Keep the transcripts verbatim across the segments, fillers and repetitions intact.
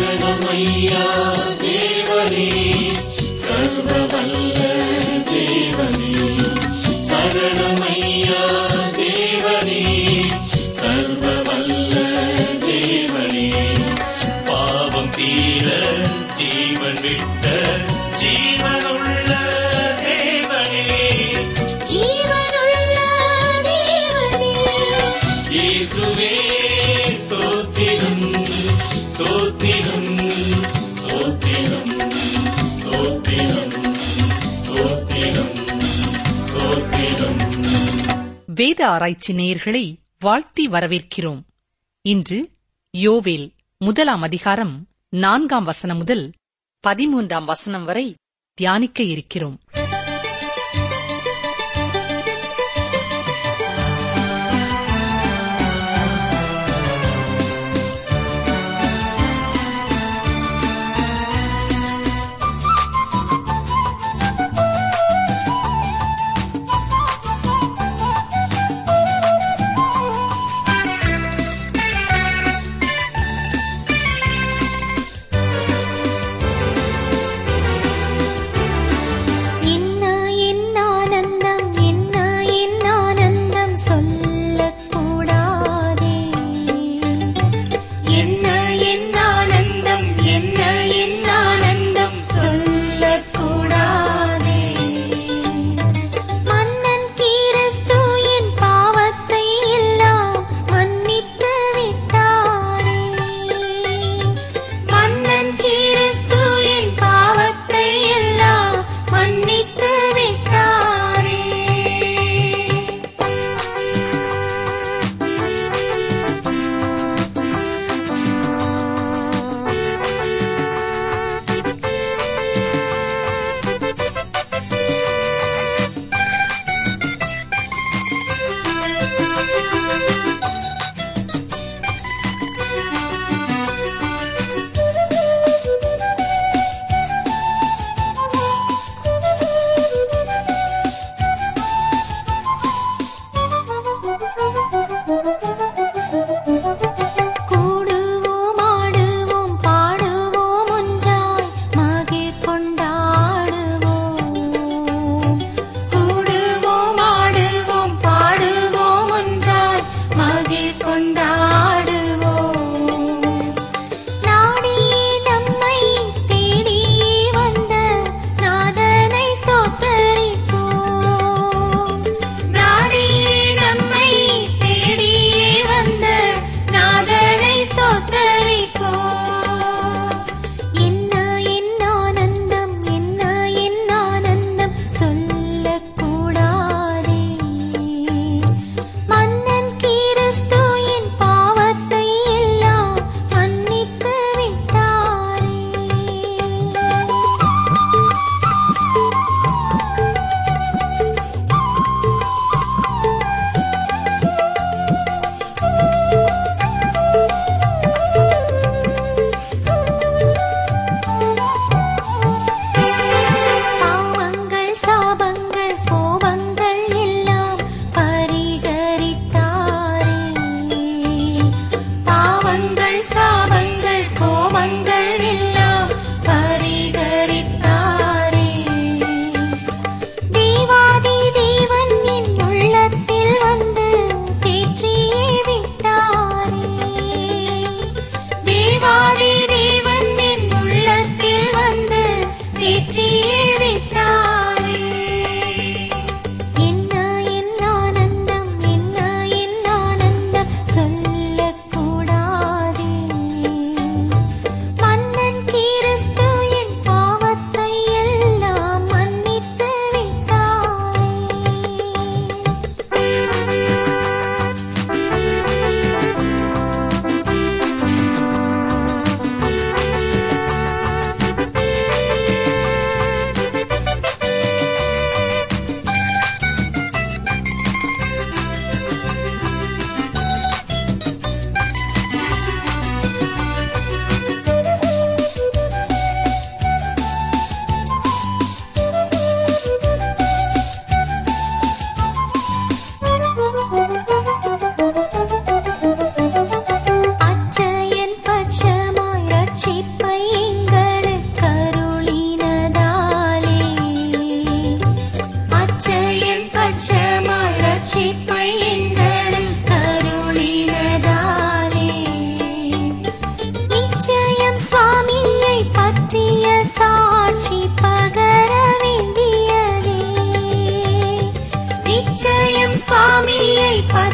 சரணமையா தேவனே, சர்வவல்ல தேவனே. சரணமையா தேவனே, சர்வவல்ல தேவனே. பாவம் தீர ஜீவன் விட்ட ஜீவனுள்ள தேவனே, ஜீவனுள்ள தேவனே. இயேசுவே ஸ்தோத்திரம், ஸ்தோத்திரம், ஸ்தோத்திரம், ஸ்தோத்திரம், ஸ்தோத்திரம், ஸ்தோத்திரம். வேத ஆராய்ச்சி நேயர்களை வாழ்த்தி வரவேற்கிறோம். இன்று யோவேல் முதலாம் அதிகாரம் நான்காம் வசனம் முதல் பதிமூன்றாம் வசனம் வரை தியானிக்க இருக்கிறோம். இன்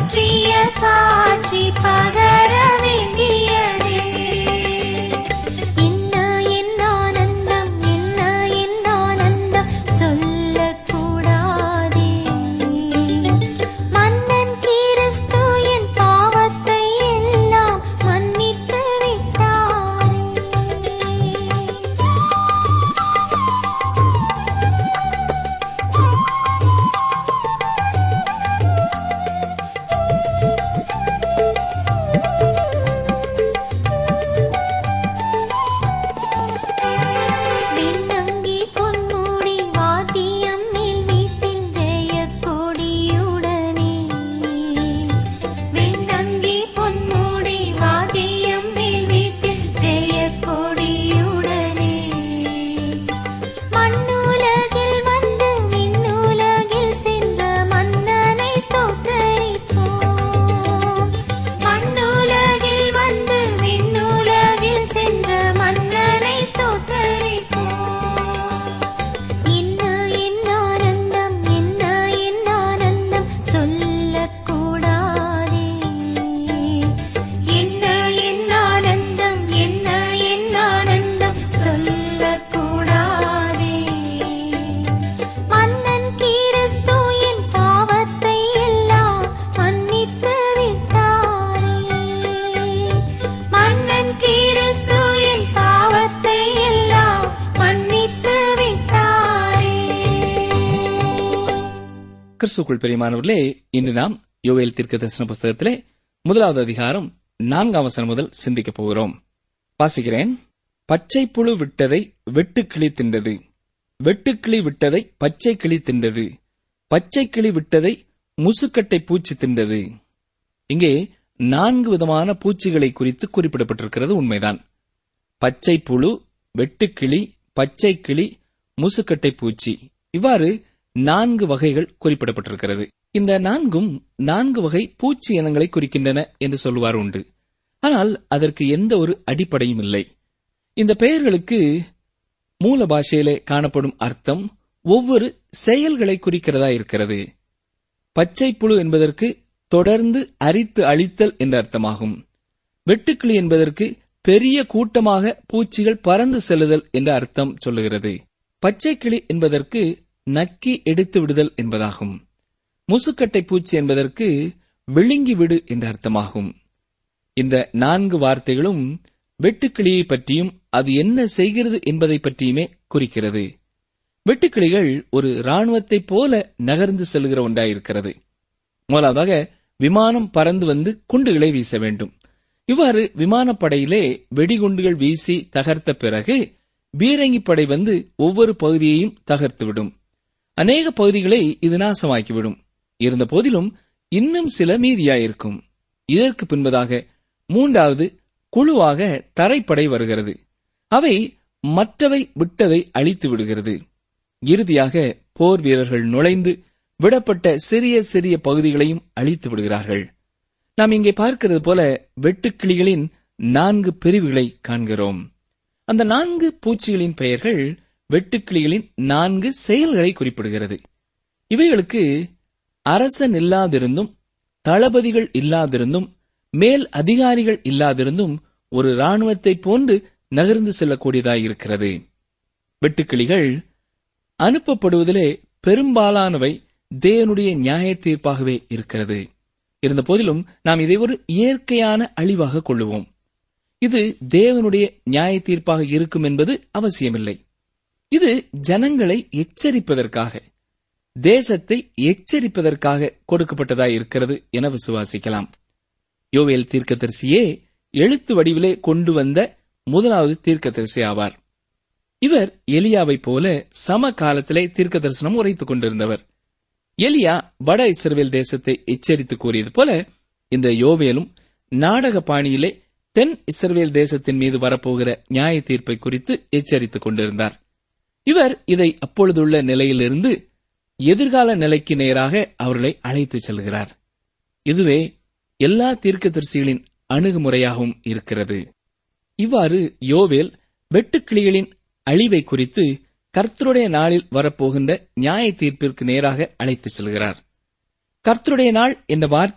பற்றிய சாட்சி பகர வேண்டியதே. என்ன என்ன ஆனந்தம், என்ன என்ன ஆனந்தம் சொல்லக்கூடாதே. மன்னன் கிறிஸ்து என் பாவத்தை எல்லாம் மன்னித்து விட்டாரே. விண்ணங்கி பொன்முடி வாத்தியம் மேல் வீட்டில் ஜெயக்கொடியுடனே. விண்ணங்கி பொன்முடி வாத்தியம் மேல் வீட்டில் ஜெயக்கொடியுடனே. மண்ணுலகில் வந்து விண்ணுலகில் சென்ற மன்னனை ஸ்தோத்தரிப்போம். மண்ணுலகில் வந்து விண்ணுலகில் சென்ற மன்னனை ஸ்தோத்தரிப்போம். என்ன என்ன ஆனந்தம், என்ன என்ன ஆனந்தம் சொல்லக்கூடாதே. என்ன என்ன ஆனந்தம், என்ன என்ன ஆனந்தம் சொல்லக்கூடாதே. மன்னன் கிறிஸ்து என் பாவத்தை எல்லாம் மன்னித்து விட்டாரே. மன்னன் கிறிஸ்து என் பாவத்தை எல்லாம் மன்னித்து விட்டாரே. கிறிஸ்துக்குள் பிரியமானவர்களே, இன்று நாம் யோவேல் தீர்க்கதரிசன புஸ்தகத்திலே முதலாவது அதிகாரம் நான்காம் வசனம் முதல் சிந்திக்கப் போகிறோம். வாசிக்கிறேன். பச்சை புழு விட்டதை வெட்டுக்கிளி தின்றது, வெட்டுக்கிளி விட்டதை பச்சை கிளி தின்றது, பச்சை கிளி விட்டதை முசுக்கட்டை பூச்சி தின்றது. இங்கே நான்கு விதமான பூச்சிகளை குறித்து குறிப்பிடப்பட்டிருக்கிறது உண்மைதான். பச்சை புழு, வெட்டுக்கிளி, பச்சை கிளி, முசுக்கட்டை பூச்சி, இவ்வாறு நான்கு வகைகள் குறிப்பிடப்பட்டிருக்கிறது. இந்த நான்கும் நான்கு வகை பூச்சி இனங்களை குறிக்கின்றன என்று சொல்லுவார் உண்டு. ஆனால் அதற்கு எந்த ஒரு அடிப்படையும் இல்லை. இந்த பெயர்களுக்கு மூல பாஷையிலே காணப்படும் அர்த்தம் ஒவ்வொரு செயல்களை குறிக்கிறதா இருக்கிறது. பச்சை புழு என்பதற்கு தொடர்ந்து அரித்து அழித்தல் என்ற அர்த்தமாகும். வெட்டுக்கிளி என்பதற்கு பெரிய கூட்டமாக பூச்சிகள் பறந்து செல்லுதல் என்ற அர்த்தம் சொல்லுகிறது. பச்சை கிளி என்பதற்கு நக்கி எடுத்து விடுதல் என்பதாகும். முசுக்கட்டை பூச்சி என்பதற்கு விழுங்கி விடு என்ற அர்த்தமாகும். இந்த நான்கு வார்த்தைகளும் வெட்டுக்கிளியை பற்றியும் அது என்ன செய்கிறது என்பதை பற்றியுமே குறிக்கிறது. வெட்டுக்கிளிகள் ஒரு இராணுவத்தைப் போல நகர்ந்து செல்கிற ஒன்றாயிருக்கிறது. முதலாவதாக விமானம் பறந்து வந்து குண்டுகளை வீச வேண்டும். இவ்வாறு விமானப்படையிலே வெடிகுண்டுகள் வீசி தகர்த்த பிறகு பீரங்கி படை வந்து ஒவ்வொரு பகுதியையும் தகர்த்துவிடும். அநேக பகுதிகளை இது நாசமாக்கிவிடும். இருந்த போதிலும் இன்னும் சில மீதியாயிருக்கும். இதற்கு பின்பதாக மூன்றாவது குழுவாக தரைப்படை வருகிறது. அவை மற்றவை விட்டதை அழித்து விடுகிறது. இறுதியாக போர் வீரர்கள் நுழைந்து விடப்பட்ட சிறிய சிறிய பகுதிகளையும் அழித்து விடுகிறார்கள். நாம் இங்கே பார்க்கிறது போல வெட்டுக்கிளிகளின் நான்கு பிரிவுகளை காண்கிறோம். அந்த நான்கு பூச்சிகளின் பெயர்கள் வெட்டுக்கிளிகளின் நான்கு செயல்களை குறிப்பிடுகிறது. இவைகளுக்கு அரசன் இல்லாதிருந்தும், தளபதிகள் இல்லாதிருந்தும், மேல் அதிகாரிகள் இல்லாதிருந்தும் ஒரு இராணுவத்தை போன்று நகர்ந்து செல்லக்கூடியதாயிருக்கிறது. வெட்டுக்கிளிகள் அனுப்பப்படுவதிலே பெரும்பாலானவை தேவனுடைய நியாய தீர்ப்பாகவே இருக்கிறது. இருந்த போதிலும் நாம் இதை ஒரு இயற்கையான அழிவாக கொள்ளுவோம். இது தேவனுடைய நியாய தீர்ப்பாக இருக்கும் என்பது அவசியமில்லை. இது ஜனங்களை எச்சரிப்பதற்காக, தேசத்தை எச்சரிப்பதற்காக கொடுக்கப்பட்டதாய் இருக்கிறது என விசுவாசிக்கலாம். யோவேல் தீர்க்கதரிசியே எழுத்து வடிவிலே கொண்டு வந்த முதலாவது தீர்க்கதரிசி ஆவார். இவர் எலியாவைப் போல சம காலத்திலே தீர்க்க தரிசனம் உரைத்துக் கொண்டிருந்தவர். எலியா வட இஸ்ரவேல் தேசத்தை எச்சரித்து கூறியது போல இந்த யோவேலும் நாடக பாணியிலே தென் இஸ்ரவேல் தேசத்தின் மீது வரப்போகிற நியாய தீர்ப்பை குறித்து எச்சரித்துக் கொண்டிருந்தார். இவர் இதை அப்பொழுதுள்ள நிலையிலிருந்து எதிர்கால நிலைக்கு நேராக அவர்களை அழைத்துச் செல்கிறார். இதுவே எல்லா தீர்க்கதரிசிகளின் அணுகுமுறையாகவும் இருக்கிறது. இவ்வாறு யோவேல் வெட்டுக்கிளிகளின் அழிவை குறித்து கர்த்தருடைய நாளில் வரப்போகின்ற நியாய தீர்ப்பிற்கு நேராக அழைத்துச் செல்கிறார். கர்த்தருடைய நாள் என்ற வார்த்தை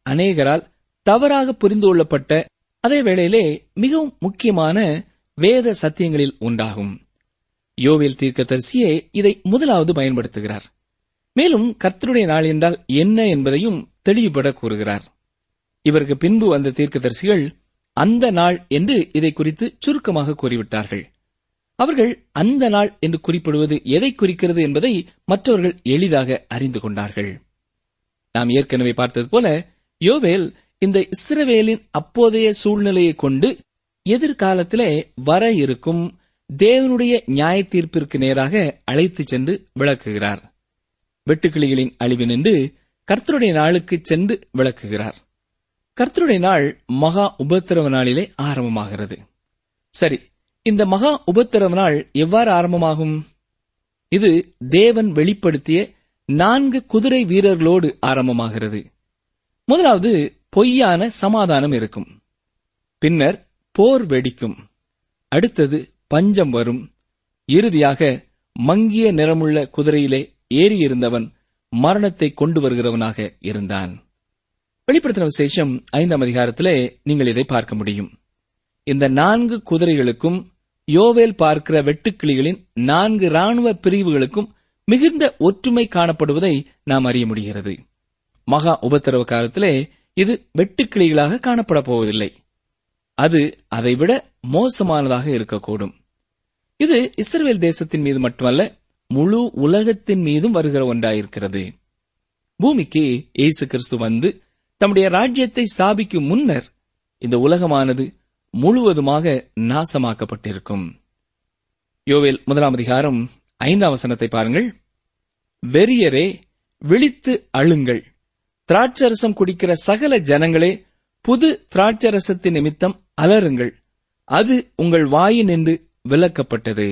அநேகரால் தவறாக புரிந்து கொள்ளப்பட்ட அதே வேளையிலே மிகவும் முக்கியமான வேத சத்தியங்களில் ஒன்றாகும். யோவேல் தீர்க்கதரிசியே இதை முதலாவது பயன்படுத்துகிறார். மேலும் கர்த்தருடைய நாள் என்றால் என்ன என்பதையும் தெளிவுபட கூறுகிறார். இவருக்கு பின்பு வந்த தீர்க்கதரிசிகள் அந்த நாள் என்று இதை குறித்து சுருக்கமாக கூறிவிட்டார்கள். அவர்கள் அந்த நாள் என்று குறிப்பிடுவது எதை குறிக்கிறது என்பதை மற்றவர்கள் எளிதாக அறிந்து கொண்டார்கள். நாம் ஏற்கனவே பார்த்தது போல யோவேல் இந்த இஸ்ரவேலின் அப்போதைய சூழ்நிலையை கொண்டு எதிர்காலத்திலே வர இருக்கும் தேவனுடைய நியாய தீர்ப்பிற்கு நேராக அழைத்துச் சென்று விளக்குகிறார். வெட்டுக்கிளிகளின் அழிவு நின்று கர்த்தருடைய நாளுக்கு சென்று விளக்குகிறார். கர்த்தருடைய நாள் மகா உபத்திரவ நாளிலே ஆரம்பமாகிறது. சரி, இந்த மகா உபத்திரவ நாள் எவ்வாறு ஆரம்பமாகும்? இது தேவன் வெளிப்படுத்திய நான்கு குதிரை வீரர்களோடு ஆரம்பமாகிறது. முதலாவது பொய்யான சமாதானம் இருக்கும். பின்னர் போர் வெடிக்கும். அடுத்தது பஞ்சம் வரும். இறுதியாக மங்கிய நிறமுள்ள குதிரையிலே ஏறியிருந்தவன் மரணத்தை கொண்டு வருகிறவனாக இருந்தான். வெளிப்படுத்தின விசேஷம் ஐந்தாம் அதிகாரத்திலே நீங்கள் இதை பார்க்க முடியும். இந்த நான்கு குதிரைகளுக்கும் யோவேல் பார்க்கிற வெட்டுக்கிளிகளின் நான்கு ராணுவ பிரிவுகளுக்கும் மிகுந்த ஒற்றுமை காணப்படுவதை நாம் அறிய முடிகிறது. மகா உபத்திரவ காலத்திலே இது வெட்டுக்கிளிகளாக காணப்பட போவதில்லை. அது அதைவிட மோசமானதாக இருக்கக்கூடும். இது இஸ்ரவேல் தேசத்தின் மீது மட்டுமல்ல, முழு உலகத்தின் மீதும் வருகிற ஒன்றாயிருக்கிறது. பூமிக்கு இயேசு கிறிஸ்து வந்து தம்முடைய ராஜ்யத்தை ஸ்தாபிக்கும் முன்னர் இந்த உலகமானது முழுவதுமாக நாசமாக்கப்பட்டிருக்கும். யோவேல் முதலாம் அதிகாரம் ஐந்தாம் வசனத்தை பாருங்கள். வெறியரே, விழித்து அழுங்கள், திராட்சரசம் குடிக்கிற சகல ஜனங்களே, புது திராட்சரசத்தின் நிமித்தம் அலறுங்கள், அது உங்கள் வாயினின்று விலக்கப்பட்டது.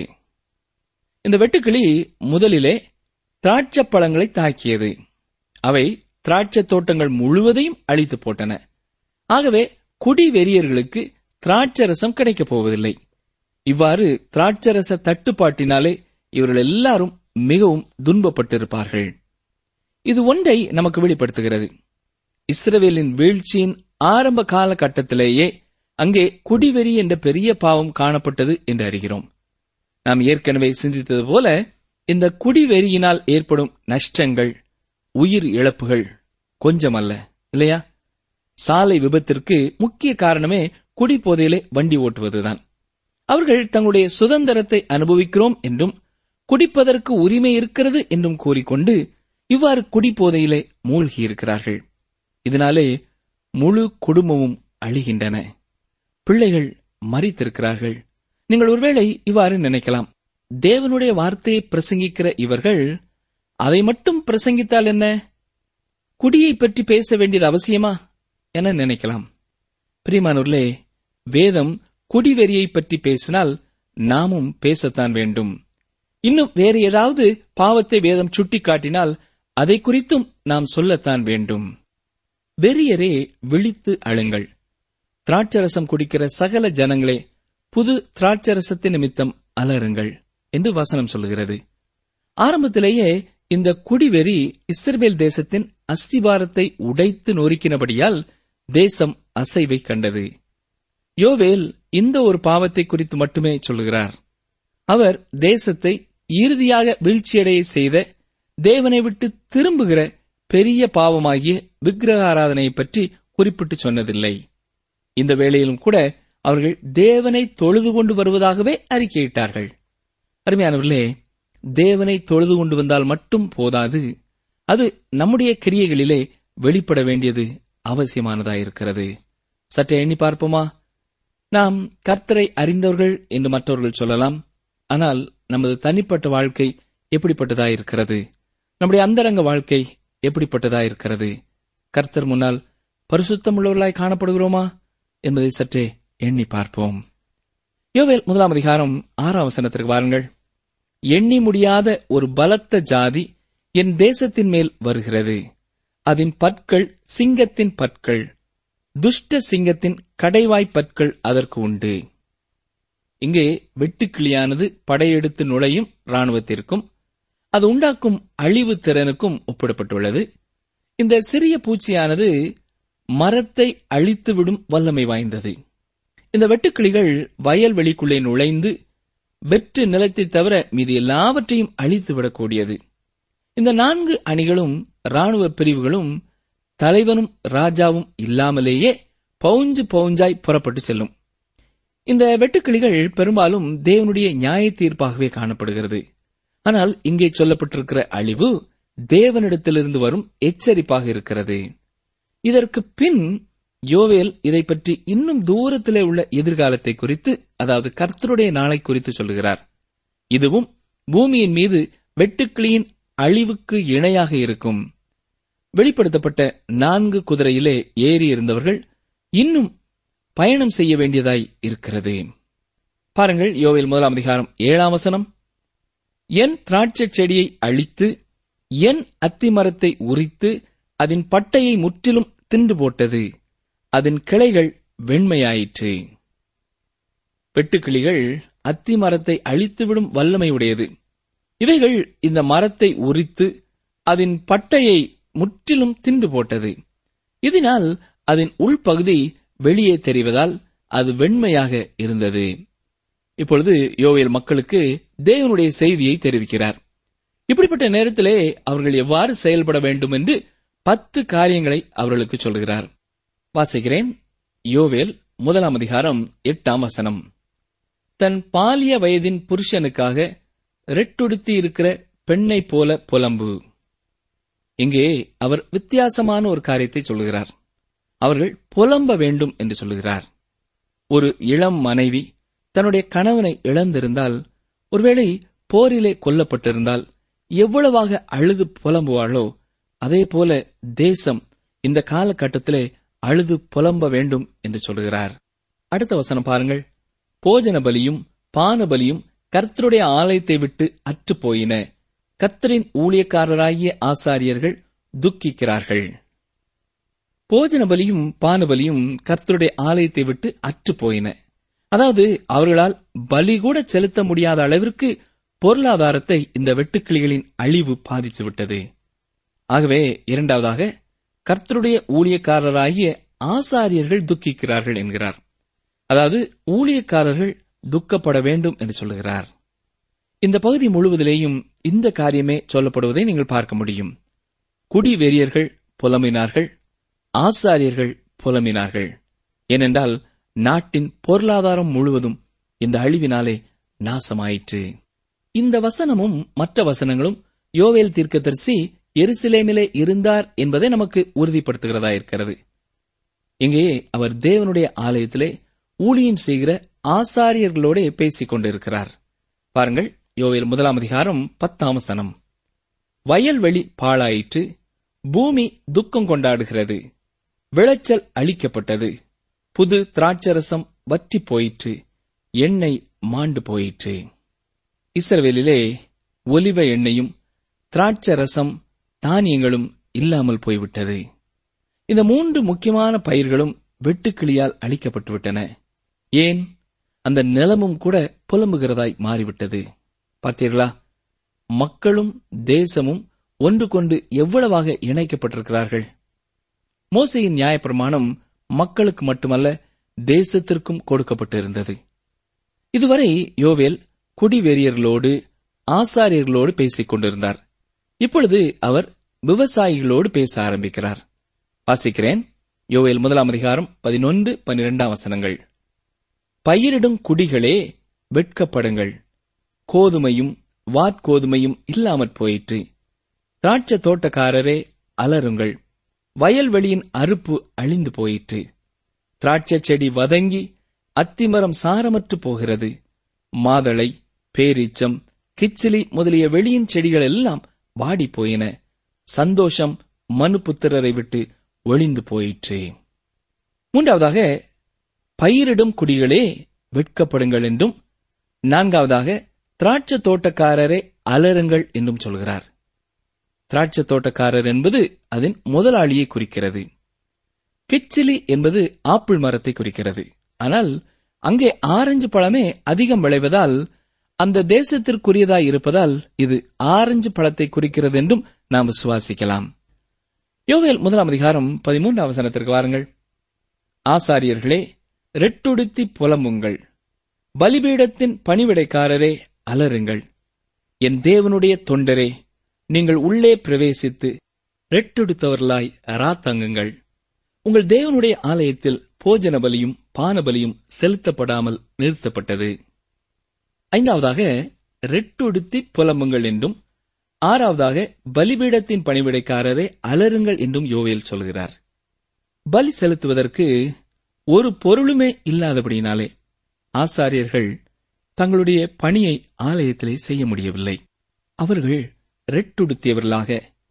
இந்த வெட்டுக்கிளி முதலிலே திராட்சை பழங்களை தாக்கியது. அவை திராட்சை தோட்டங்கள் முழுவதையும் அழித்து போட்டன. ஆகவே குடி வெறியர்களுக்கு திராட்சரசம் கிடைக்கப் போவதில்லை. இவ்வாறு திராட்சரச தட்டுப்பாட்டினாலே இவர்கள் எல்லாரும் மிகவும் துன்பப்பட்டிருப்பார்கள். இது ஒன்றை நமக்கு வெளிப்படுத்துகிறது. இஸ்ரவேலின் வீழ்ச்சியின் ஆரம்ப காலகட்டத்திலேயே அங்கே குடிவெறி என்ற பெரிய பாவம் காணப்பட்டது என்று அறிகிறோம். நாம் ஏற்கனவே சிந்தித்தது போல இந்த குடிவெறியினால் ஏற்படும் நஷ்டங்கள், உயிர் இழப்புகள் கொஞ்சமல்ல, இல்லையா? சாலை விபத்திற்கு முக்கிய காரணமே குடிபோதையிலே வண்டி ஓட்டுவதுதான். அவர்கள் தங்களுடைய சுதந்திரத்தை அனுபவிக்கிறோம் என்றும் குடிப்பதற்கு உரிமை இருக்கிறது என்றும் கூறிக்கொண்டு இவ்வாறு குடிபோதையிலே மூழ்கியிருக்கிறார்கள். இதனாலே முழு குடும்பமும் அழிகின்றன. பிள்ளைகள் மரித்திருக்கிறார்கள். நீங்கள் ஒருவேளை இவ்வாறு நினைக்கலாம், தேவனுடைய வார்த்தையை பிரசங்கிக்கிற இவர்கள் அதை மட்டும் பிரசங்கித்தால் என்ன, குடியை பற்றி பேச வேண்டியது அவசியமா என நினைக்கலாம். பிரியமானவர்களே, வேதம் குடிவெறியை பற்றி பேசினால் நாமும் பேசத்தான் வேண்டும். இன்னும் வேறு ஏதாவது பாவத்தை வேதம் சுட்டிக்காட்டினால் அதை குறித்தும் நாம் சொல்லத்தான் வேண்டும். வெறியரே, விழித்து அழுங்கள், திராட்சரசம் குடிக்கிற சகல ஜனங்களே, புது திராட்சரசத்தின் நிமித்தம் அலறுங்கள் என்று வசனம் சொல்கிறது. ஆரம்பத்திலேயே இந்த குடிவெறி இஸ்ரவேல் தேசத்தின் அஸ்திபாரத்தை உடைத்து நொறுக்கினபடியால் தேசம் அசைவை கண்டது. யோவேல் இந்த ஒரு பாவத்தை குறித்து மட்டுமே சொல்லுகிறார். அவர் தேசத்தை இறுதியாக வீழ்ச்சியடைய செய்த, தேவனை விட்டு திரும்புகிற பெரிய பாவமாகிய விக்கிரக ஆராதனையை பற்றி குறிப்பிட்டு சொன்னதில்லை. இந்த வேளையிலும் கூட அவர்கள் தேவனை தொழுது கொண்டு வருவதாகவே அறிக்கையிட்டார்கள். அருமையானவர்களே, தேவனை தொழுது கொண்டு வந்தால் மட்டும் போதாது, அது நம்முடைய கிரியைகளிலே வெளிப்பட வேண்டியது அவசியமானதாயிருக்கிறது. சற்றே எண்ணி பார்ப்போமா? நாம் கர்த்தரை அறிந்தவர்கள் என்று மற்றவர்கள் சொல்லலாம். ஆனால் நமது தனிப்பட்ட வாழ்க்கை எப்படிப்பட்டதாயிருக்கிறது? நம்முடைய அந்தரங்க வாழ்க்கை எப்படிப்பட்டதாயிருக்கிறது? கர்த்தர் முன்னால் பரிசுத்தமுள்ளவர்களாய் காணப்படுகிறோமா என்பதை சற்றே எண்ணி பார்ப்போம். யோவேல் முதலாம் அதிகாரம் ஆறாம் வசனத்திற்கு வாருங்கள். எண்ணி முடியாத ஒரு பலத்த ஜாதி என் தேசத்தின் மேல் வருகிறது. அதன் பற்கள் சிங்கத்தின் பற்கள், துஷ்ட சிங்கத்தின் கடைவாய்ப் பற்கள் அதற்கு உண்டு. இங்கே வெட்டுக்கிளியானது படையெடுத்து நுழையும் இராணுவத்திற்கும் அது உண்டாக்கும் அழிவு திறனுக்கும் ஒப்பிடப்பட்டுள்ளது. இந்த சிறிய பூச்சியானது மரத்தை அழித்துவிடும் வல்லமை வாய்ந்தது. இந்த வெட்டுக்கிளிகள் வயல்வெளிக்குள்ளே நுழைந்து வெற்று நிலத்தை தவிர மீது எல்லாவற்றையும் அழித்துவிடக்கூடியது. இந்த நான்கு அணிகளும் ராணுவ பிரிவுகளும் தலைவனும் ராஜாவும் இல்லாமலேயே பவுஞ்சு பவுஞ்சாய் புறப்பட்டு செல்லும். இந்த வெட்டுக்கிளிகள் பெரும்பாலும் தேவனுடைய நியாய தீர்ப்பாகவே காணப்படுகிறது. ஆனால் இங்கே சொல்லப்பட்டிருக்கிற அழிவு தேவனிடத்திலிருந்து வரும் எச்சரிப்பாக இருக்கிறது. இதற்கு பின் யோவேல் இதை பற்றி இன்னும் தூரத்திலே உள்ள எதிர்காலத்தை குறித்து, அதாவது கர்த்தருடைய நாளை குறித்து சொல்லுகிறார். இதுவும் பூமியின் மீது வெட்டுக்கிளியின் அழிவுக்கு இணையாக இருக்கும். வெளிப்படுத்தப்பட்ட நான்கு குதிரையிலே ஏறி இருந்தவர்கள் இன்னும் பயணம் செய்ய வேண்டியதாய் இருக்கிறது. பாருங்கள், யோவேல் முதலாம் அதிகாரம் ஏழாம் வசனம். என் திராட்சை செடியை அழித்து என் அத்திமரத்தை உரித்து அதன் பட்டையை முற்றிலும் தின்று போட்டது, அதன் கிளைகள் வெண்மையாயிற்று. வெட்டுக்கிளிகள் அத்திமரத்தை அழித்துவிடும் வல்லமை உடையது. இவைகள் இந்த மரத்தை உரித்து அதன் பட்டையை முற்றிலும் தின்று போட்டது. இதனால் அதன் உள்பகுதி வெளியே தெரிவதால் அது வெண்மையாக இருந்தது. இப்பொழுது யோவேல் மக்களுக்கு தேவனுடைய செய்தியை தெரிவிக்கிறார். இப்படிப்பட்ட நேரத்திலே அவர்கள் எவ்வாறு செயல்பட வேண்டும் என்று பத்து காரியங்களை அவர்களுக்கு சொல்கிறார். வாசிக்கிறேன். யோவேல் முதலாம் அதிகாரம் எட்டாம் வசனம். தன் பாலிய வயதின் புருஷனுக்காக ரெட்டுடுத்தி இருக்கிற பெண்ணை போல புலம்பு. இங்கே அவர் வித்தியாசமான ஒரு காரியத்தை சொல்லுகிறார். அவர்கள் புலம்ப வேண்டும் என்று சொல்லுகிறார். ஒரு இளம் மனைவி தன்னுடைய கணவனை இழந்திருந்தால், ஒருவேளை போரிலே கொல்லப்பட்டிருந்தால் எவ்வளவாக அழுது புலம்புவாளோ, அதே போல தேசம் இந்த காலகட்டத்திலே அழுது புலம்ப வேண்டும் என்று சொல்கிறார். அடுத்த வசனம் பாருங்கள். போஜன பலியும் பான பலியும் கர்த்தருடைய ஆலயத்தை விட்டு அற்று போயின, கர்த்தரின் ஊழியக்காரராகிய ஆசாரியர்கள் துக்கிக்கிறார்கள். போஜன பலியும் பான பலியும் கர்த்தருடைய ஆலயத்தை விட்டு அற்று போயின. அதாவது அவர்களால் பலி கூட செலுத்த முடியாத அளவிற்கு பொருளாதாரத்தை இந்த வெட்டுக்கிளிகளின் அழிவு பாதித்துவிட்டது. ஆகவே இரண்டாவதாக கர்த்தருடைய ஊழியக்காரராகிய ஆசாரியர்கள் துக்கிக்கிறார்கள் என்கிறார். அதாவது ஊழியக்காரர்கள் துக்கப்பட வேண்டும் என்று சொல்லுகிறார். இந்த பகுதி முழுவதிலேயும் இந்த காரியமே சொல்லப்படுவதை நீங்கள் பார்க்க முடியும். குடிவெறியர்கள் புலம்பினார்கள், ஆசாரியர்கள் புலம்பினார்கள். ஏனென்றால் நாட்டின் பொருளாதாரம் முழுவதும் இந்த அழிவினாலே நாசமாயிற்று. இந்த வசனமும் மற்ற வசனங்களும் யோவேல் தீர்க்கதரிசி எருசலேமிலே இருந்தார் என்பதை நமக்கு உறுதிப்படுத்துகிறதா இருக்கிறது. இங்கே அவர் தேவனுடைய ஆலயத்திலே ஊழியம் செய்கிற ஆசாரியர்களோடு பேசிக் கொண்டிருக்கிறார். பாருங்கள், யோவேல் முதலாம் அதிகாரம் பத்தாம் வசனம். வயல்வெளி பாழாயிற்று, பூமி துக்கம் கொண்டாடுகிறது, விளைச்சல் அழிக்கப்பட்டது, புது திராட்சரசம் வற்றி போயிற்று, எண்ணெய் மாண்டு போயிற்று. இஸ்ரவேலிலே ஒலிவ எண்ணெயும் திராட்சரசம் தானியங்களும் இல்லாமல் போய்விட்டது. இந்த மூன்று முக்கியமான பயிர்களும் வெட்டுக்கிளியால் அழிக்கப்பட்டுவிட்டன. ஏன்? அந்த நிலமும் கூட புலம்புகிறதாய் மாறிவிட்டது. பார்த்தீர்களா? மக்களும் தேசமும் ஒன்று கொண்டு எவ்வளவாக இணைக்கப்பட்டிருக்கிறார்கள். மோசேயின் நியாயப்பிரமாணம் மக்களுக்கு மட்டுமல்ல, தேசத்திற்கும் கொடுக்கப்பட்டிருந்தது. இதுவரை யோவேல் குடிவெறியர்களோடு ஆசாரியர்களோடு பேசிக் கொண்டிருந்தார். இப்பொழுது அவர் விவசாயிகளோடு பேச ஆரம்பிக்கிறார். வாசிக்கிறேன். யோவேல் முதலாம் அதிகாரம் பதினொன்று பனிரெண்டாம் வசனங்கள். பயிரிடும் குடிகளே வெட்கப்படுங்கள், கோதுமையும் வாற்கோதுமையும் இல்லாமற் போயிற்று, திராட்சை தோட்டக்காரரே அலறுங்கள், வயல்வெளியின் அறுப்பு அழிந்து போயிற்று, திராட்சை செடி வதங்கி அத்திமரம் சாரமற்று போகிறது, மாதளை, பேரீச்சம், கிச்சிலி முதலிய வெளியின் செடிகள் எல்லாம் வாடி போயின, சந்தோஷம் மனுபுத்திரரை விட்டு ஒளிந்து போயிற்று. மூன்றாவதாக பயிரிடும் குடிகளே வெட்கப்படுங்கள் என்றும், நான்காவதாக திராட்சை தோட்டக்காரரே அலறுங்கள் என்றும் சொல்கிறார். திராட்சை தோட்டக்காரர் என்பது அதன் முதலாளியை குறிக்கிறது. கிச்சிலி என்பது ஆப்பிள் மரத்தை குறிக்கிறது. ஆனால் அங்கே ஆரஞ்சு பழமே அதிகம் விளைவதால், அந்த தேசத்திற்குரியதாய் இருப்பதால் இது ஆரஞ்சு பழத்தை குறிக்கிறது என்றும் நாம் விசுவாசிக்கலாம். யோவேல் முதலாம் அதிகாரம் பதிமூன்றாம் வசனத்திற்கு வாருங்கள். ஆசாரியர்களே, ரெட்டுடுத்தி புலம்புங்கள், பலிபீடத்தின் பணிவிடைக்காரரே அலறுங்கள், என் தேவனுடைய தொண்டரே, நீங்கள் உள்ளே பிரவேசித்து ரெட்டெடுத்தவர்களாய் ராத்தங்குங்கள். உங்கள் தேவனுடைய ஆலயத்தில் போஜன பலியும் பானபலியும் செலுத்தப்படாமல் நிறுத்தப்பட்டது. ஐந்தாவதாக ரெட்டுடுத்தி புலம்புங்கள் என்றும், ஆறாவதாக பலிபீடத்தின் பணிவிடைக்காரரே அலறுங்கள் என்றும் யோவேல் சொல்கிறார். பலி செலுத்துவதற்கு ஒரு பொருளுமே இல்லாதபடியினாலே ஆசாரியர்கள் தங்களுடைய பணியை ஆலயத்திலே செய்ய முடியவில்லை. அவர்கள் ரெட்டுடுத்தியவர்களாக,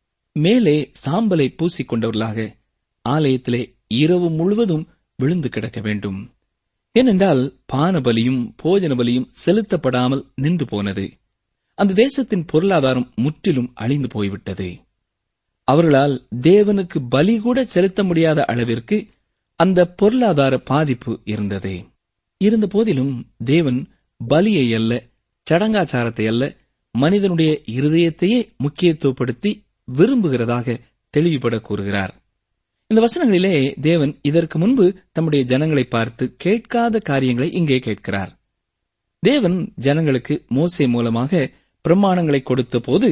மேலே சாம்பலை பூசிக்கொண்டவர்களாக ஆலயத்திலே இரவு முழுவதும் விழுந்து கிடக்க வேண்டும். ஏனென்றால் பானபலியும் போஜன பலியும் செலுத்தப்படாமல் நின்று போனது. அந்த தேசத்தின் பொருளாதாரம் முற்றிலும் அழிந்து போய்விட்டது. அவர்களால் தேவனுக்கு பலி கூட செலுத்த முடியாத அளவிற்கு அந்த பொருளாதார பாதிப்பு இருந்தது. இருந்த போதிலும் தேவன் பலியை அல்ல, சடங்காச்சாரத்தை அல்ல, மனிதனுடைய இருதயத்தையே முக்கியத்துவப்படுத்தி விரும்புகிறதாக தெளிவுபட கூறுகிறார். இந்த வசனங்களிலே தேவன் இதற்கு முன்பு தம்முடைய ஜனங்களை பார்த்து கேட்காத காரியங்களை இங்கே கேட்கிறார். தேவன் ஜனங்களுக்கு மோசே மூலமாக பிரமாணங்களை கொடுத்த போது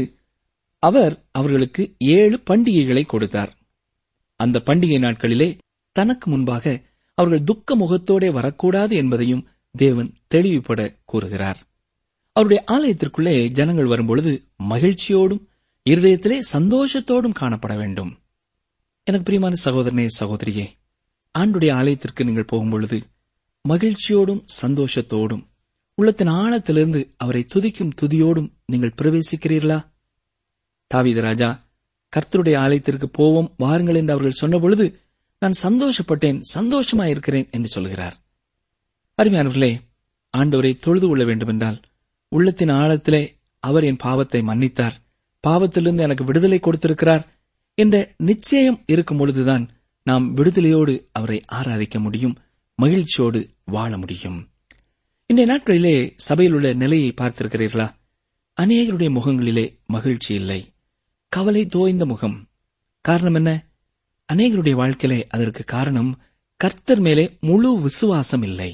அவர் அவர்களுக்கு ஏழு பண்டிகைகளை கொடுத்தார். அந்த பண்டிகை நாட்களிலே தனக்கு முன்பாக அவர்கள் துக்க முகத்தோடே வரக்கூடாது என்பதையும் தேவன் தெளிவுபட கூறுகிறார். அவருடைய ஆலயத்திற்குள்ளே ஜனங்கள் வரும்பொழுது மகிழ்ச்சியோடும் இருதயத்திலே சந்தோஷத்தோடும் காணப்பட வேண்டும். எனக்கு பிரியமான சகோதரனே, சகோதரியே, ஆண்டுடைய ஆலயத்திற்கு நீங்கள் போகும்பொழுது மகிழ்ச்சியோடும் சந்தோஷத்தோடும் உள்ளத்தின் ஆழத்திலிருந்து அவரை துதிக்கும் துதியோடும் நீங்கள் பிரவேசிக்கிறீர்களா? தாவீது ராஜா கர்த்தருடைய ஆலயத்திற்கு போவோம் வாருங்கள் என்று அவர்கள் சொன்னபொழுது நான் சந்தோஷப்பட்டேன், சந்தோஷமாயிருக்கிறேன் என்று சொல்கிறார். அருமையானவர்களே, ஆண்டவரை தொழுது கொள்ள வேண்டுமென்றால் உள்ளத்தின் ஆழத்திலே அவர் என் பாவத்தை மன்னித்தார், பாவத்திலிருந்து எனக்கு விடுதலை கொடுத்திருக்கிறார் என்ற நிச்சயம் இருக்கும் பொழுதுதான் நாம் விடுதலையோடு அவரை ஆராதிக்க முடியும், மகிழ்ச்சியோடு வாழ முடியும். இன்றைய நாட்களிலே சபையில் உள்ள நிலையை பார்த்திருக்கிறீர்களா? அநேகருடைய முகங்களிலே மகிழ்ச்சி இல்லை, கவலை தோய்ந்த முகம். காரணம் என்ன? அநேகருடைய வாழ்க்கையிலே அதற்கு காரணம் கர்த்தர் மேலே முழு விசுவாசம் இல்லை.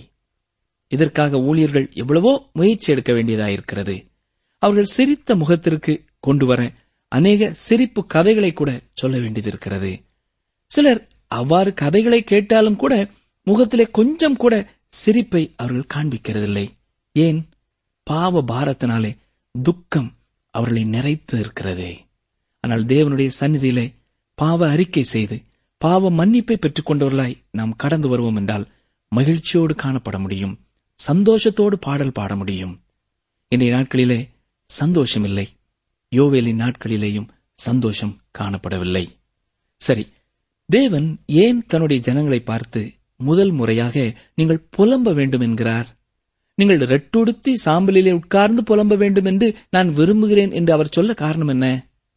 இதற்காக ஊழியர்கள் எவ்வளவோ முயற்சி எடுக்க வேண்டியதாயிருக்கிறது. அவர்கள் சிரித்த முகத்திற்கு கொண்டு வர அநேக சிரிப்பு கதைகளை கூட சொல்ல வேண்டியதிருக்கிறது. சிலர் அவ்வாறு கதைகளை கேட்டாலும் கூட முகத்திலே கொஞ்சம் கூட சிரிப்பை அவர்கள் காண்பிக்கிறதில்லை. ஏன்? பாவ பாரத்தினாலே துக்கம் அவர்களை நிறைத்து இருக்கிறது. ஆனால் தேவனுடைய சந்நிதியிலே பாவ அறிக்கை செய்து பாவ மன்னிப்பை பெற்றுக் கொண்டவர்களாய் நாம் கடந்து வருவோம் என்றால் மகிழ்ச்சியோடு காணப்பட முடியும், சந்தோஷத்தோடு பாடல் பாட முடியும். இன்றைய நாட்களிலே சந்தோஷம் இல்லை, யோவேலின் நாட்களிலேயும் சந்தோஷம் காணப்படவில்லை. சரி, தேவன் ஏன் தன்னுடைய ஜனங்களை பார்த்து முதல் முறையாக நீங்கள் புலம்ப வேண்டும் என்கிறார்? நீங்கள் ரெட்டுடுத்தி சாம்பலிலே உட்கார்ந்து புலம்ப வேண்டும் என்று நான் விரும்புகிறேன் என்று அவர் சொல்ல காரணம் என்ன?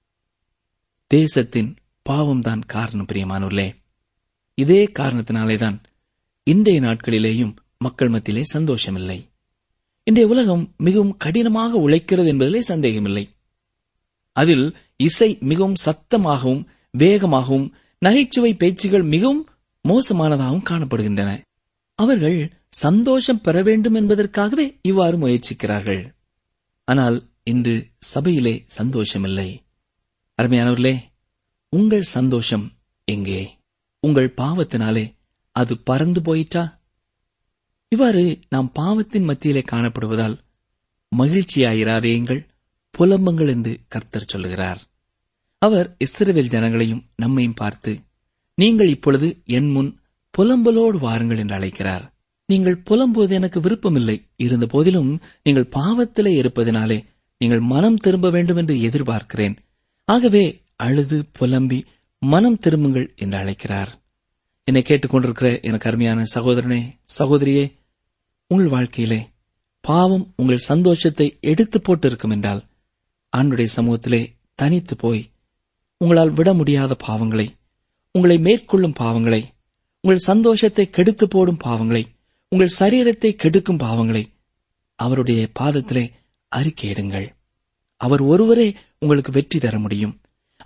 தேசத்தின் பாவம்தான் காரணம். பிரியமானவர்களே, இதே காரணத்தினாலேதான் இன்றைய நாட்களிலேயும் மக்கள் மத்தியிலே சந்தோஷமில்லை. இன்றைய உலகம் மிகவும் கடினமாக உழைக்கிறது என்பதிலே சந்தேகமில்லை. அதில் இசை மிகவும் சத்தமாகவும் வேகமாகவும் நகைச்சுவை பேச்சுகள் மிகவும் மோசமானதாகவும் காணப்படுகின்றன. அவர்கள் சந்தோஷம் பெற வேண்டும் என்பதற்காகவே இவ்வாறு முயற்சிக்கிறார்கள். ஆனால் இன்று சபையிலே சந்தோஷமில்லை. அருமையானவர்களே, உங்கள் சந்தோஷம் எங்கே? உங்கள் பாவத்தினாலே அது பறந்து போயிற்றா? இவ்வாறு நாம் பாவத்தின் மத்தியிலே காணப்படுவதால் மகிழ்ச்சியாயிராதேங்கள், புலம்புங்கள் என்று கர்த்தர் சொல்லுகிறார். அவர் இஸ்ரவேல் ஜனங்களையும் நம்மையும் பார்த்து, நீங்கள் இப்பொழுது என் முன் புலம்பலோடு வாருங்கள் என்று அழைக்கிறார். நீங்கள் புலம்புவது எனக்கு விருப்பமில்லை, இருந்த போதிலும் நீங்கள் பாவத்திலே இருப்பதினாலே நீங்கள் மனம் திரும்ப வேண்டும் என்று எதிர்பார்க்கிறேன். ஆகவே அழுது புலம்பி மனம் திரும்புங்கள் என்று அழைக்கிறார். என்னை கேட்டுக்கொண்டிருக்கிற எனக்கு அருமையான சகோதரனே, சகோதரியே, உங்கள் வாழ்க்கையிலே பாவம் உங்கள் சந்தோஷத்தை எடுத்து போட்டு இருக்கும் என்றால் ஆண்டுடைய சமூகத்திலே தனித்து போய் உங்களால் விட முடியாத பாவங்களை, உங்களை மேற்கொள்ளும் பாவங்களை, உங்கள் சந்தோஷத்தை கெடுத்து போடும் பாவங்களை, உங்கள் சரீரத்தை கெடுக்கும் பாவங்களை அவருடைய பாதத்திலே அறிக்கையிடுங்கள். அவர் ஒருவரே உங்களுக்கு வெற்றி தர முடியும்.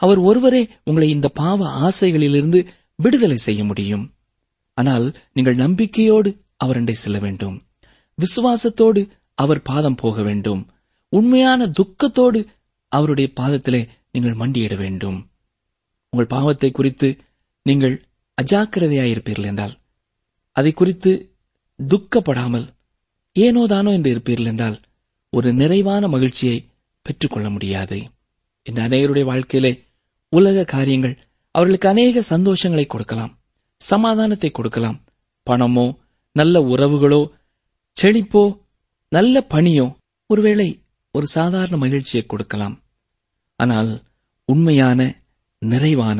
அவர் ஒருவரே உங்களை இந்த பாவ ஆசைகளிலிருந்து விடுதலை செய்ய முடியும். ஆனால் நீங்கள் நம்பிக்கையோடு அவரண்டை செல்ல வேண்டும். விசுவாசத்தோடு அவர் பாதம் போக வேண்டும். உண்மையான துக்கத்தோடு அவருடைய பாதத்திலே நீங்கள் மண்டியிட வேண்டும். உங்கள் பாவத்தை குறித்து நீங்கள் அஜாக்கிரதையாயிருப்பீர்கள் என்றால், அதை குறித்து துக்கப்படாமல் ஏனோதானோ என்று இருப்பீர்கள் என்றால், ஒரு நிறைவான மகிழ்ச்சியை பெற்றுக்கொள்ள முடியாது. இந்த அநேகருடைய வாழ்க்கையிலே உலக காரியங்கள் அவர்களுக்கு அநேக சந்தோஷங்களை கொடுக்கலாம், சமாதானத்தை கொடுக்கலாம். பணமோ, நல்ல உறவுகளோ, செழிப்போ, நல்ல பணியோ ஒருவேளை ஒரு சாதாரண மகிழ்ச்சியை கொடுக்கலாம். ஆனால் உண்மையான, நிறைவான,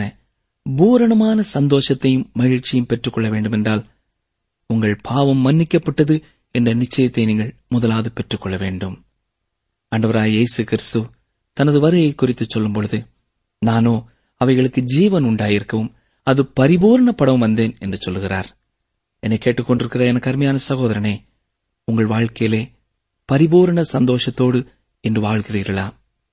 பூரணமான சந்தோஷத்தையும் மகிழ்ச்சியும் பெற்றுக்கொள்ள வேண்டுமென்றால் உங்கள் பாவம் மன்னிக்கப்பட்டது என்ற நிச்சயத்தை நீங்கள் முதலாவது பெற்றுக்கொள்ள வேண்டும். ஆண்டவராய் இயேசு கிறிஸ்து தனது வருகை குறித்து சொல்லும் பொழுது, நானோ அவைகளுக்கு ஜீவன் உண்டாயிருக்கவும் அது பரிபூர்ணப்படவும் வந்தேன் என்று சொல்லுகிறார். என்னை கேட்டுக்கொண்டிருக்கிற எனக்கு அருமையான சகோதரனே, உங்கள் வாழ்க்கையிலே பரிபூர்ண சந்தோஷத்தோடு என்று வாழ்கிறீர்களா?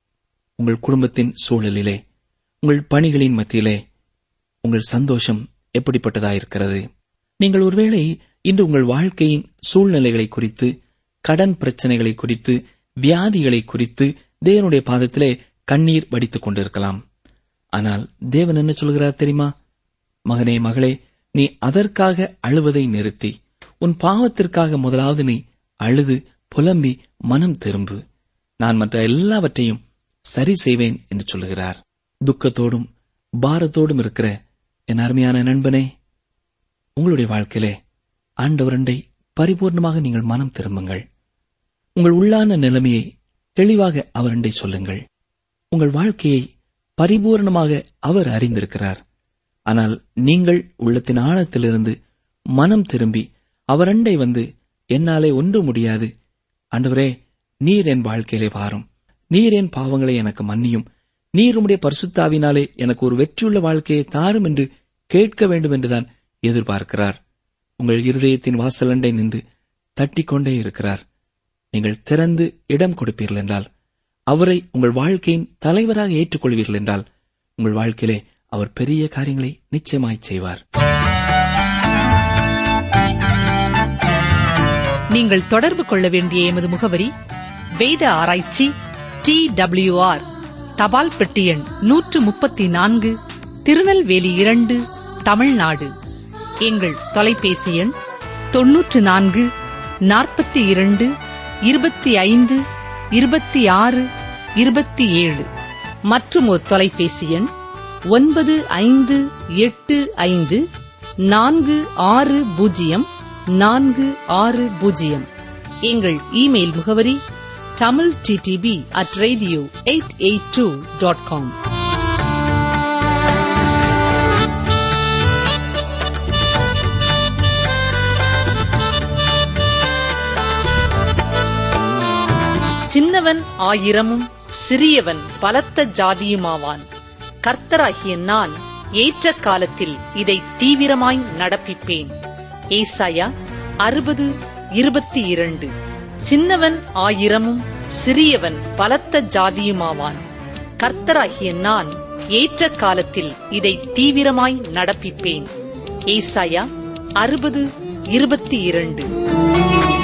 உங்கள் குடும்பத்தின் சூழலிலே, உங்கள் பணிகளின் மத்தியிலே உங்கள் சந்தோஷம் எப்படிப்பட்டதாயிருக்கிறது? நீங்கள் ஒருவேளை இன்று உங்கள் வாழ்க்கையின் சூழ்நிலைகளை குறித்து, கடன் பிரச்சனைகளை குறித்து, வியாதிகளை குறித்து தேவனுடைய பாதத்திலே கண்ணீர் வடித்துக் கொண்டிருக்கலாம். ஆனால் தேவன் என்ன சொல்கிறார் தெரியுமா? மகனே, மகளே, நீ அதற்காக அழுவதை நிறுத்தி உன் பாவத்திற்காக முதலாவது நீ அழுது புலம்பி மனம் திரும்பு. நான் மற்ற எல்லாவற்றையும் சரி செய்வேன் என்று சொல்லுகிறார். துக்கத்தோடும் பாரத்தோடும் இருக்கிற என் அருமையான நண்பனே, உங்களுடைய வாழ்க்கையிலே ஆண்டவரண்டை பரிபூர்ணமாக நீங்கள் மனம் திரும்புங்கள். உங்கள் உள்ளான நிலைமையை தெளிவாக அவரண்டை சொல்லுங்கள். உங்கள் வாழ்க்கையை பரிபூர்ணமாக அவர் அறிந்திருக்கிறார். ஆனால் நீங்கள் உள்ளத்தின் ஆழத்திலிருந்து மனம் திரும்பி அவரண்டை வந்து, என்னாலே ஒன்று முடியாது, ஆண்டவரே நீர் என் வாழ்க்கையிலே வாரும், நீர் என் பாவங்களை எனக்கு மன்னியும், நீர் உம்முடைய பரிசுத்தாவினாலே எனக்கு ஒரு வெற்றியுள்ள வாழ்க்கையை தாரும் என்று கேட்க வேண்டும் என்றுதான் எதிர்பார்க்கிறார். உங்கள் இருதயத்தின் வாசலண்டை நின்று தட்டிக்கொண்டே இருக்கிறார். நீங்கள் திறந்து இடம் கொடுப்பீர்கள் என்றால், அவரை உங்கள் வாழ்க்கையின் தலைவராக ஏற்றுக்கொள்வீர்கள் என்றால், உங்கள் வாழ்க்கையிலே அவர் பெரிய காரியங்களை நிச்சயமாய் செய்வார். நீங்கள் தொடர்பு கொள்ள வேண்டிய எமது முகவரி: வேத ஆராய்ச்சி, டி டபிள்யூ ஆர், தபால் பெட்டி எண் நூற்று முப்பத்தி நான்கு, திருநெல்வேலி இரண்டு, தமிழ்நாடு. எங்கள் தொலைபேசி எண் தொன்னூற்று நான்கு நாற்பத்தி இரண்டு இருபத்தி ஐந்து இருபத்தி ஆறு இருபத்தி ஏழு. மற்றும் ஒரு தொலைபேசி எண் ஒன்பது ஐந்து எட்டு ஐந்து நான்கு ஆறு பூஜ்ஜியம் நான்கு ஆறு பூஜ்ஜியம். எங்கள் இமெயில் முகவரி Tamil DTP at radio eight eight two dot com. சின்னவன் ஆயிரமும் சிறியவன் பலத்த ஜாதியுமாவான். கர்த்தராகிய நான் ஏற்ற காலத்தில் இதை தீவிரமாய் நடப்பிப்பேன். ஏசாயா அறுபது இருபத்தி இரண்டு. சின்னவன் ஆயிரமும் சிறியவன் பலத்த ஜாதியுமாவான். கர்த்தராகிய நான் ஏற்ற காலத்தில் இதை தீவிரமாய் நடப்பிப்பேன். ஏசாயா அறுபது இருபத்தி இரண்டு.